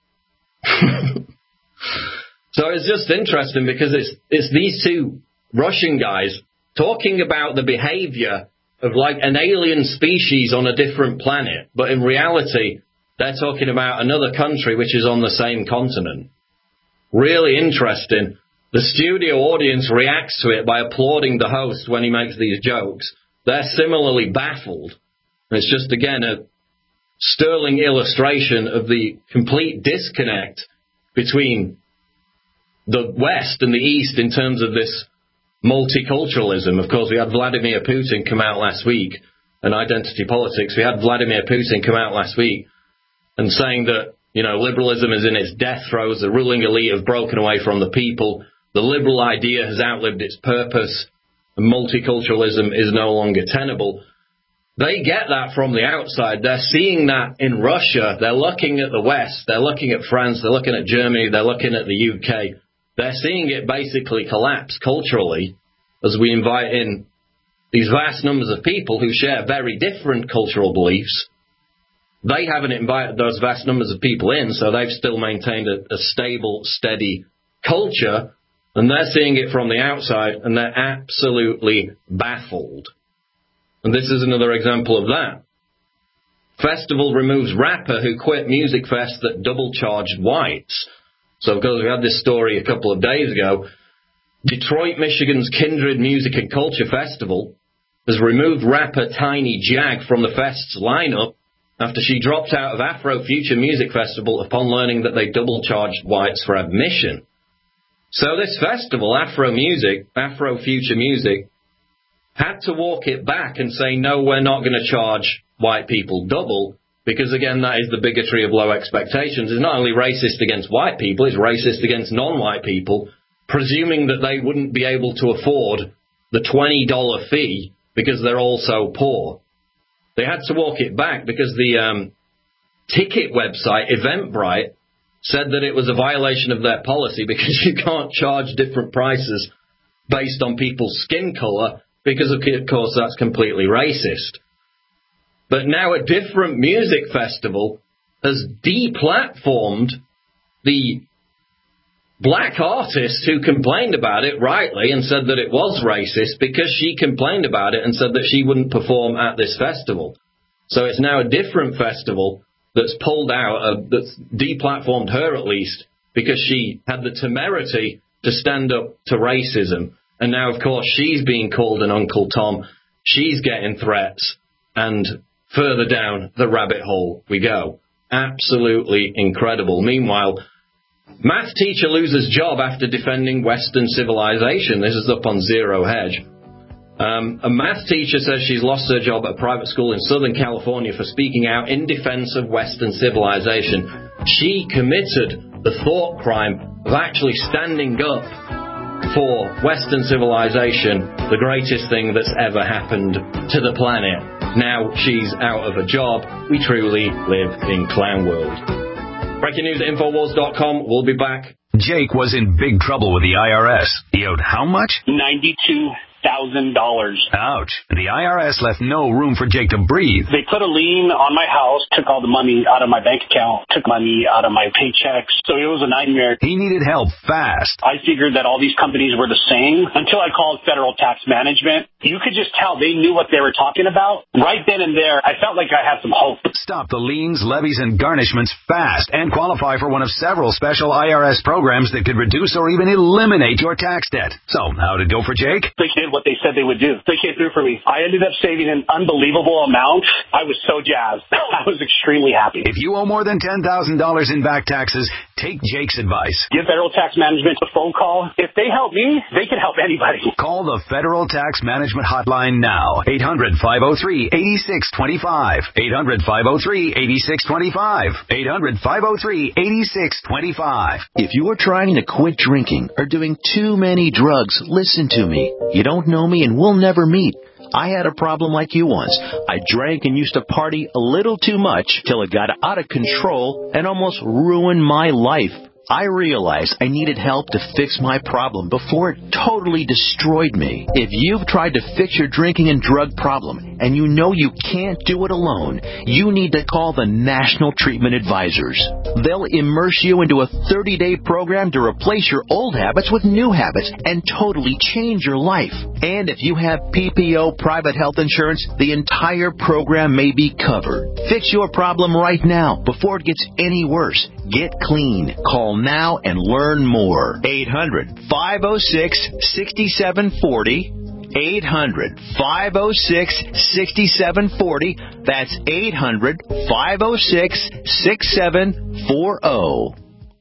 So it's just interesting because it's it's these two Russian guys talking about the behavior of like an alien species on a different planet, but in reality, they're talking about another country which is on the same continent. Really interesting. The studio audience reacts to it by applauding the host when he makes these jokes. They're similarly baffled. It's just, again, a sterling illustration of the complete disconnect between the West and the East in terms of this multiculturalism. Of course, we had Vladimir Putin come out last week, and identity politics. We had Vladimir Putin come out last week and saying that, you know, liberalism is in its death throes, the ruling elite have broken away from the people, the liberal idea has outlived its purpose, and multiculturalism is no longer tenable. They get that from the outside. They're seeing that in Russia. They're looking at the West. They're looking at France. They're looking at Germany. They're looking at the U K. They're seeing it basically collapse culturally as we invite in these vast numbers of people who share very different cultural beliefs. They haven't invited those vast numbers of people in, so they've still maintained a, a stable, steady culture, and they're seeing it from the outside, and they're absolutely baffled. And this is another example of that. Festival removes rapper who quit music fest that double-charged whites. So, of course, we had this story a couple of days ago. Detroit, Michigan's Kindred Music and Culture Festival has removed rapper Tiny Jag from the fest's lineup after she dropped out of Afro Future Music Festival upon learning that they double-charged whites for admission. So this festival, Afro Music, Afro Future Music, had to walk it back and say, no, we're not going to charge white people double, because, again, that is the bigotry of low expectations. It's not only racist against white people, it's racist against non-white people, presuming that they wouldn't be able to afford the twenty dollars fee because they're all so poor. They had to walk it back because the um, ticket website, Eventbrite, said that it was a violation of their policy because you can't charge different prices based on people's skin color because, of course, that's completely racist. But now a different music festival has deplatformed the black artist who complained about it rightly and said that it was racist because she complained about it and said that she wouldn't perform at this festival. So it's now a different festival that's pulled out, uh, that's deplatformed her at least, because she had the temerity to stand up to racism. And now, of course, she's being called an Uncle Tom. She's getting threats. And further down the rabbit hole we go. Absolutely incredible. Meanwhile, math teacher loses job after defending Western civilization. This is up on Zero Hedge. Um, a math teacher says she's lost her job at a private school in Southern California for speaking out in defense of Western civilization. She committed the thought crime of actually standing up for Western civilization, the greatest thing that's ever happened to the planet. Now she's out of a job. We truly live in clown world. Breaking news at Infowars dot com. We'll be back. Jake was in big trouble with the I R S. He owed how much? ninety-two thousand dollars. Ouch. The I R S left no room for Jake to breathe. They put a lien on my house, took all the money out of my bank account, took money out of my paychecks. So it was a nightmare. He needed help fast. I figured that all these companies were the same until I called Federal Tax Management. You could just tell they knew what they were talking about. Right then and there, I felt like I had some hope. Stop the liens, levies, and garnishments fast and qualify for one of several special I R S programs that could reduce or even eliminate your tax debt. So, how did it go for Jake? They did what they said they would do. They came through for me. I ended up saving an unbelievable amount. I was so jazzed. I was extremely happy. If you owe more than ten thousand dollars in back taxes, Take Jake's advice. Give Federal Tax Management a phone call. If they help me, they can help anybody. Call the Federal Tax Management Hotline now. eight hundred, five oh three, eight six two five. eight hundred, five oh three, eight six two five. eight hundred, five oh three, eight six two five. If you are trying to quit drinking or doing too many drugs, listen to me. You don't know me and we'll never meet. I had a problem like you once. I drank and used to party a little too much till it got out of control and almost ruined my life. I realized I needed help to fix my problem before it totally destroyed me. If you've tried to fix your drinking and drug problem and you know you can't do it alone, you need to call the National Treatment Advisors. They'll immerse you into a thirty-day program to replace your old habits with new habits and totally change your life. And if you have P P O private health insurance, the entire program may be covered. Fix your problem right now before it gets any worse. Get clean. Call now and learn more. eight hundred, five oh six, six seven four oh. eight hundred, five oh six, six seven four oh. That's eight hundred, five oh six, six seven four oh.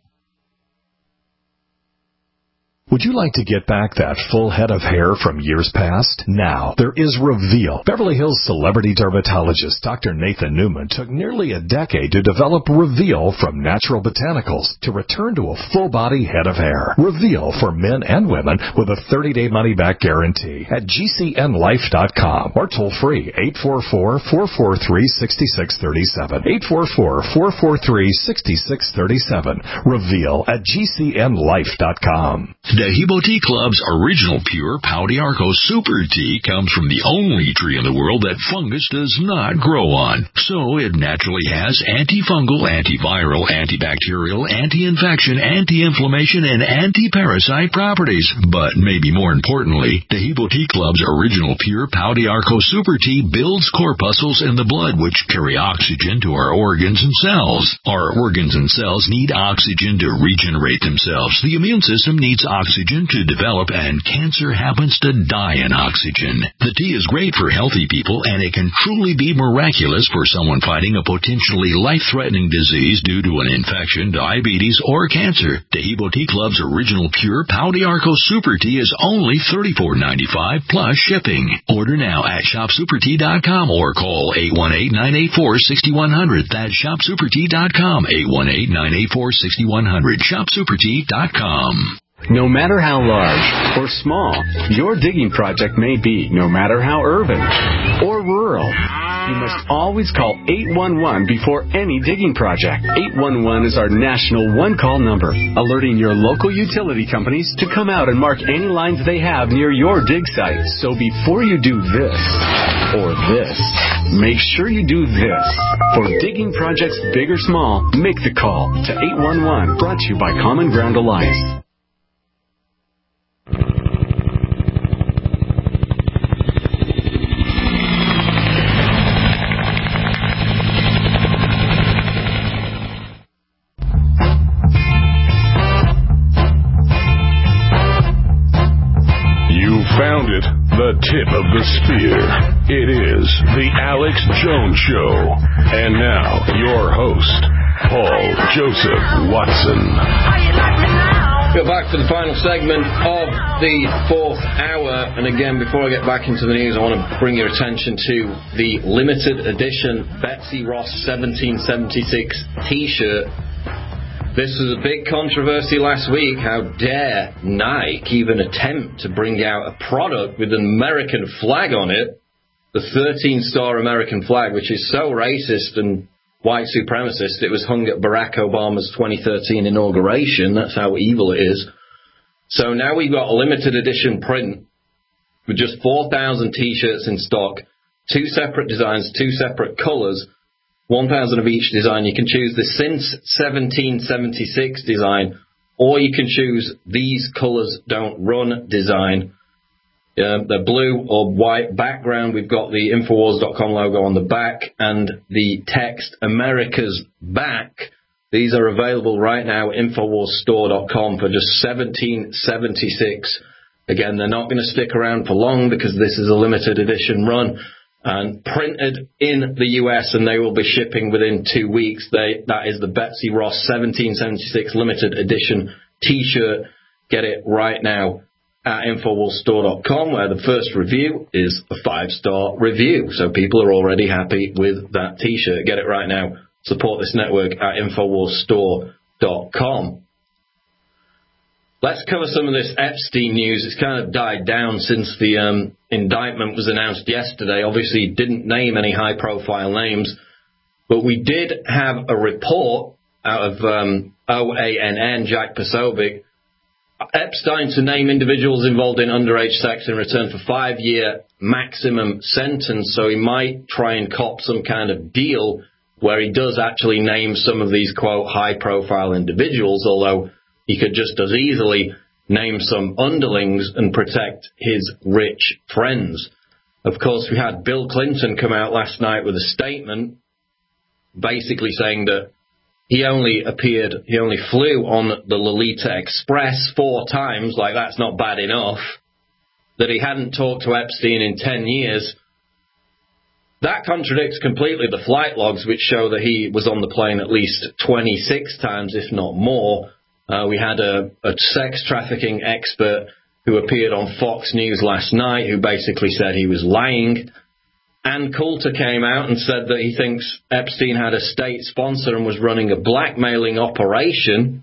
Would you like to get back that full head of hair from years past? Now, there is Reveal. Beverly Hills celebrity dermatologist Doctor Nathan Newman took nearly a decade to develop Reveal from natural botanicals to return to a full-body head of hair. Reveal for men and women with a thirty-day money-back guarantee at G C N life dot com or toll-free eight four four, four four three, six six three seven. eight four four, four four three, six six three seven. Reveal at G C N life dot com. Dehibo Tea Club's original pure Pau d'Arco Super Tea comes from the only tree in the world that fungus does not grow on. So it naturally has antifungal, antiviral, antibacterial, anti-infection, anti-inflammation, and anti-parasite properties. But maybe more importantly, Dehibo Tea Club's original pure Pau d'Arco Super Tea builds corpuscles in the blood which carry oxygen to our organs and cells. Our organs and cells need oxygen to regenerate themselves. The immune system needs oxygen oxygen to develop, and cancer happens to die in oxygen. The tea is great for healthy people, and it can truly be miraculous for someone fighting a potentially life-threatening disease due to an infection, diabetes, or cancer. Dehibo Tea Club's original pure Pau d'Arco Super Tea is only thirty-four ninety-five plus shipping. Order now at shop super tea dot com or call eight one eight, nine eight four, six one zero zero. That's shop super tea dot com, eight one eight, nine eight four, six one zero zero, shop super tea dot com. No matter how large or small your digging project may be, no matter how urban or rural, you must always call eight one one before any digging project. eight one one is our national one-call number, alerting your local utility companies to come out and mark any lines they have near your dig site. So before you do this or this, make sure you do this. For digging projects big or small, make the call to eight one one, brought to you by Common Ground Alliance. Found it, the tip of the spear. It is the Alex Jones Show. And now, your host, Paul Joseph Watson. Go back to the final segment of the fourth hour. And again, before I get back into the news, I want to bring your attention to the limited edition Betsy Ross seventeen seventy-six t-shirt. This was a big controversy last week. How dare Nike even attempt to bring out a product with an American flag on it, the thirteen-star American flag, which is so racist and white supremacist. It was hung at Barack Obama's twenty thirteen inauguration. That's how evil it is. So now we've got a limited edition print with just four thousand T-shirts in stock, two separate designs, two separate colours, one thousand of each design. You can choose the Since seventeen seventy-six design, or you can choose These Colors Don't Run design. Uh, the blue or white background. We've got the Infowars dot com logo on the back and the text America's Back. These are available right now at Infowars store dot com for just seventeen seventy-six. Again, they're not going to stick around for long because this is a limited edition run. and printed in the U S, and they will be shipping within two weeks. They, that is the Betsy Ross seventeen seventy-six limited edition T-shirt. Get it right now at infowars store dot com, where the first review is a five-star review. So people are already happy with that T-shirt. Get it right now. Support this network at infowars store dot com. Let's cover some of this Epstein news. It's kind of died down since the um, indictment was announced yesterday. Obviously, it didn't name any high-profile names, but we did have a report out of um, O A N N, Jack Posobiec, Epstein to name individuals involved in underage sex in return for five-year maximum sentence, so he might try and cop some kind of deal where he does actually name some of these, quote, high-profile individuals, although he could just as easily name some underlings and protect his rich friends. Of course, we had Bill Clinton come out last night with a statement basically saying that he only appeared, he only flew on the Lolita Express four times, like that's not bad enough, that he hadn't talked to Epstein in ten years. That contradicts completely the flight logs, which show that he was on the plane at least twenty-six times, if not more. Uh, we had a, a sex trafficking expert who appeared on Fox News last night who basically said he was lying. Ann Coulter came out and said that he thinks Epstein had a state sponsor and was running a blackmailing operation.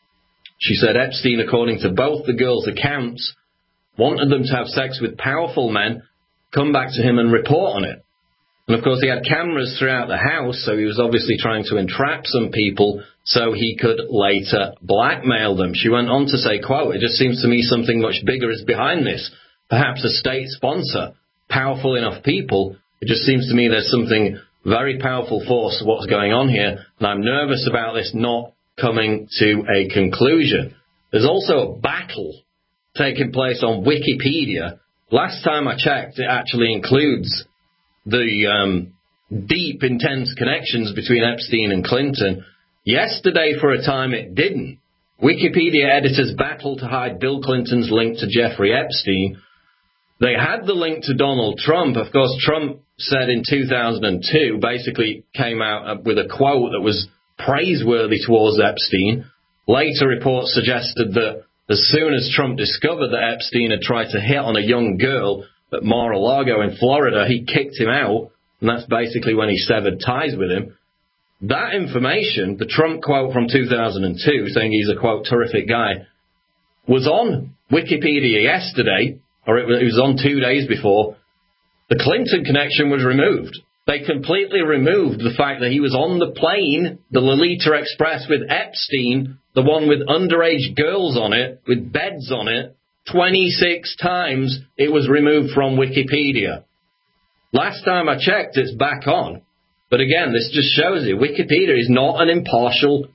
She said Epstein, according to both the girls' accounts, wanted them to have sex with powerful men, come back to him and report on it. And, of course, he had cameras throughout the house, so he was obviously trying to entrap some people so he could later blackmail them. She went on to say, quote, it just seems to me something much bigger is behind this. Perhaps a state sponsor, powerful enough people. It just seems to me there's something very powerful force of what's going on here, and I'm nervous about this not coming to a conclusion. There's also a battle taking place on Wikipedia. Last time I checked, it actually includes the um, deep, intense connections between Epstein and Clinton. Yesterday, for a time, it didn't. Wikipedia editors battled to hide Bill Clinton's link to Jeffrey Epstein. They had the link to Donald Trump. Of course, Trump said in two thousand two, basically came out with a quote that was praiseworthy towards Epstein. Later reports suggested that as soon as Trump discovered that Epstein had tried to hit on a young girl at Mar-a-Lago in Florida, he kicked him out, and that's basically when he severed ties with him. That information, the Trump quote from two thousand two, saying he's a, quote, terrific guy, was on Wikipedia yesterday, or it was on two days before. The Clinton connection was removed. They completely removed the fact that he was on the plane, the Lolita Express, with Epstein, the one with underage girls on it, with beds on it, twenty-six times. It was removed from Wikipedia. Last time I checked, it's back on. But again, this just shows you, Wikipedia is not an impartial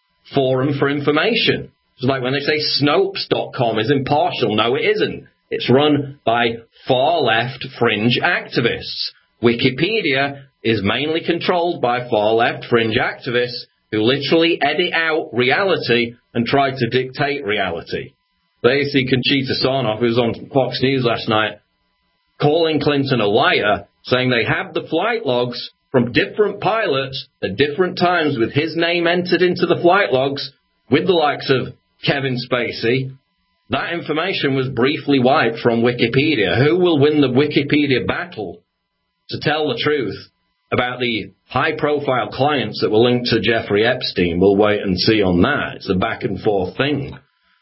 forum for information. It's like when they say Snopes dot com is impartial. No, it isn't. It's run by far-left fringe activists. Wikipedia is mainly controlled by far-left fringe activists who literally edit out reality and try to dictate reality. They see Conchita Sarnoff, who was on Fox News last night, calling Clinton a liar, saying they have the flight logs from different pilots at different times with his name entered into the flight logs with the likes of Kevin Spacey. That information was briefly wiped from Wikipedia. Who will win the Wikipedia battle to tell the truth about the high-profile clients that were linked to Jeffrey Epstein? We'll wait and see on that. It's a back-and-forth thing.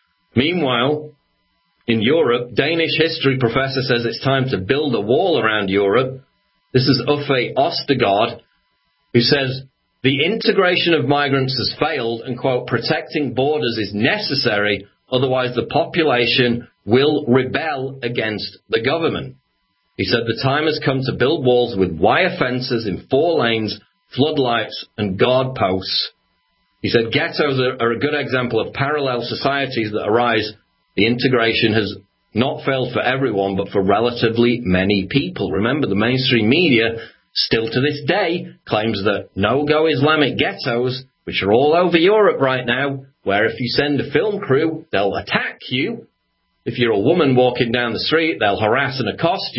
Meanwhile, in Europe, Danish history professor says it's time to build a wall around Europe. This is Uffe Ostergaard, who says the integration of migrants has failed and, quote, protecting borders is necessary, otherwise the population will rebel against the government. He said the time has come to build walls with wire fences in four lanes, floodlights and guard posts. He said ghettos are, are a good example of parallel societies that arise. The integration has not failed for everyone, but for relatively many people. Remember, the mainstream media still to this day claims that no-go Islamic ghettos, which are all over Europe right now, where if you send a film crew, they'll attack you. If you're a woman walking down the street, they'll harass and accost you.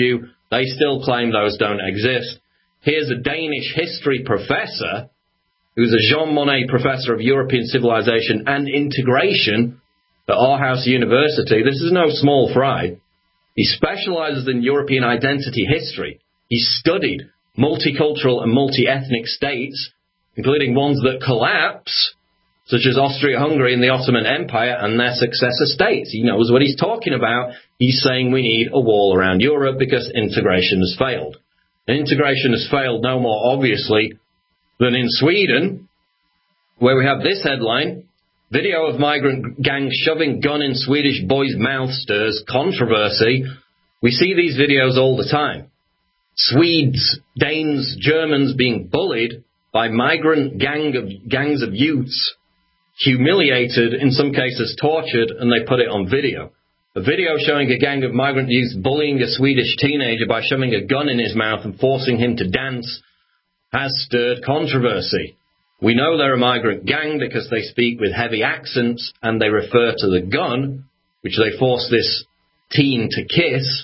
They still claim those don't exist. Here's a Danish history professor who's a Jean Monnet Professor of European Civilization and Integration at Aarhus University. This is no small fry. He specializes in European identity history. He studied multicultural and multi-ethnic states, including ones that collapse, such as Austria-Hungary and the Ottoman Empire and their successor states. He knows what he's talking about. He's saying we need a wall around Europe because integration has failed. And integration has failed no more obviously than in Sweden, where we have this headline: video of migrant gang shoving gun in Swedish boy's mouth stirs controversy. We see these videos all the time. Swedes, Danes, Germans being bullied by migrant gang of, gangs of youths, humiliated, in some cases tortured, and they put it on video. A video showing a gang of migrant youths bullying a Swedish teenager by shoving a gun in his mouth and forcing him to dance has stirred controversy. We know they're a migrant gang because they speak with heavy accents and they refer to the gun, which they force this teen to kiss,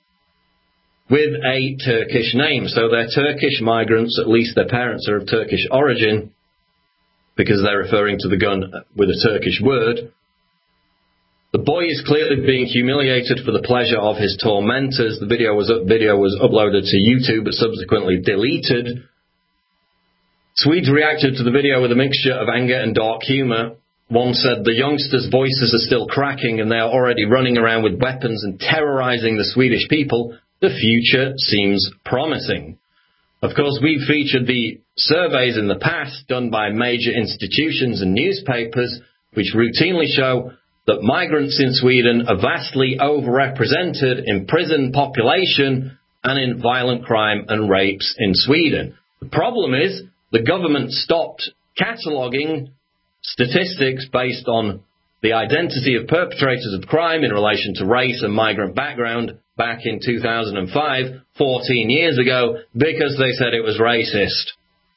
with a Turkish name. So they're Turkish migrants, at least their parents are of Turkish origin, because they're referring to the gun with a Turkish word. The boy is clearly being humiliated for the pleasure of his tormentors. The video was, up, video was uploaded to YouTube but subsequently deleted. Swedes reacted to the video with a mixture of anger and dark humour. One said the youngsters' voices are still cracking and they are already running around with weapons and terrorising the Swedish people. The future seems promising. Of course, we've featured the surveys in the past done by major institutions and newspapers which routinely show that migrants in Sweden are vastly overrepresented in prison population and in violent crime and rapes in Sweden. The problem is the government stopped cataloguing statistics based on the identity of perpetrators of crime in relation to race and migrant background back in two thousand five, fourteen years ago, because they said it was racist.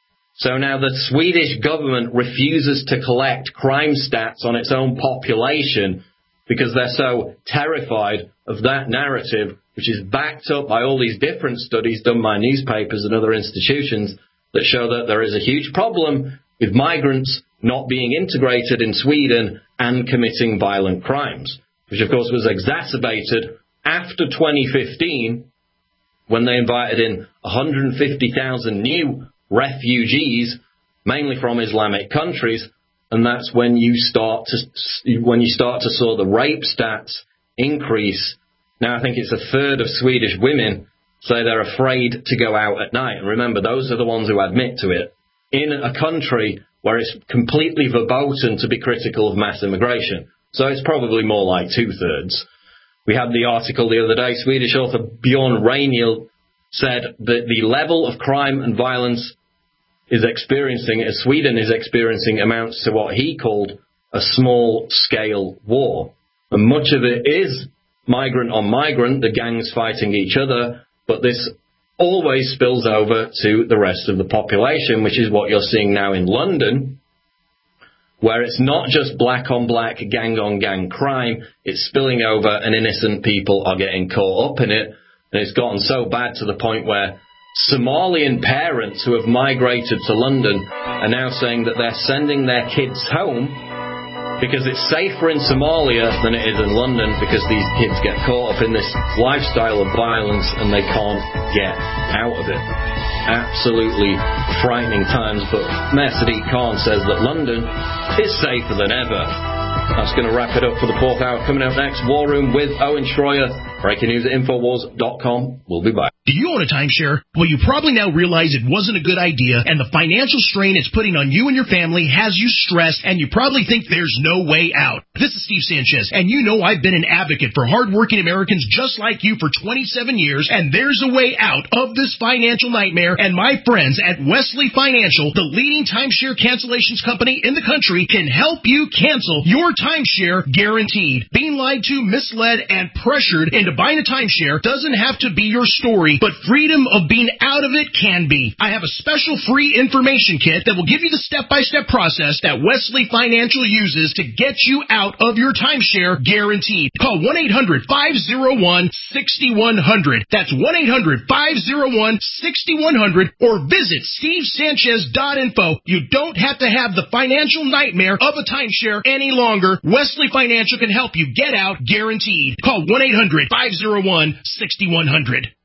So now the Swedish government refuses to collect crime stats on its own population because they're so terrified of that narrative, which is backed up by all these different studies done by newspapers and other institutions that show that there is a huge problem with migrants not being integrated in Sweden and committing violent crimes, which of course was exacerbated after twenty fifteen when they invited in one hundred fifty thousand new refugees, mainly from Islamic countries, and that's when you start to when you start to saw the rape stats increase. Now I think it's a third of Swedish women say they're afraid to go out at night. And remember, those are the ones who admit to it. In a country where it's completely verboten to be critical of mass immigration. So it's probably more like two-thirds. We had the article the other day. Swedish author Bjorn Reinhild said that the level of crime and violence is experiencing, as Sweden is experiencing, amounts to what he called a small-scale war. And much of it is migrant on migrant, the gangs fighting each other, but this always spills over to the rest of the population, which is what you're seeing now in London, where it's not just black-on-black, gang-on-gang crime, it's spilling over and innocent people are getting caught up in it. And it's gotten so bad to the point where Somalian parents who have migrated to London are now saying that they're sending their kids home because it's safer in Somalia than it is in London, because these kids get caught up in this lifestyle of violence and they can't get out of it. Absolutely frightening times, but Mayor Sadiq Khan says that London is safer than ever. That's going to wrap it up for the fourth hour. Coming up next, War Room with Owen Schroyer. Breaking news at Infowars dot com. We'll be back. Do you own a timeshare? Well, you probably now realize it wasn't a good idea, and the financial strain it's putting on you and your family has you stressed, and you probably think there's no way out. This is Steve Sanchez, and you know I've been an advocate for hardworking Americans just like you for twenty-seven years, and there's a way out of this financial nightmare, and my friends at Wesley Financial, the leading timeshare cancellations company in the country, can help you cancel your timeshare guaranteed. Being lied to, misled, and pressured into into buying a timeshare doesn't have to be your story, but freedom of being out of it can be. I have a special free information kit that will give you the step-by-step process that Wesley Financial uses to get you out of your timeshare guaranteed. Call one eight hundred five oh one six one zero zero. That's one eight hundred five oh one six one zero zero or visit steve sanchez dot info. You don't have to have the financial nightmare of a timeshare any longer. Wesley Financial can help you get out guaranteed. Call one eight hundred five oh one six one zero zero.